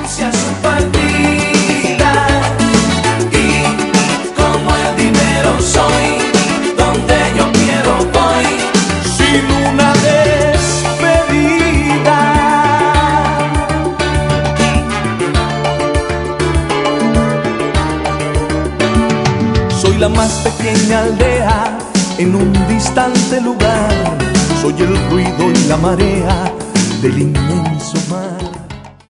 anuncia su partida. Y como el dinero soy, donde yo quiero voy, sin una despedida. Soy la más pequeña aldea en un distante lugar. Soy el ruido y la marea del inmenso mar.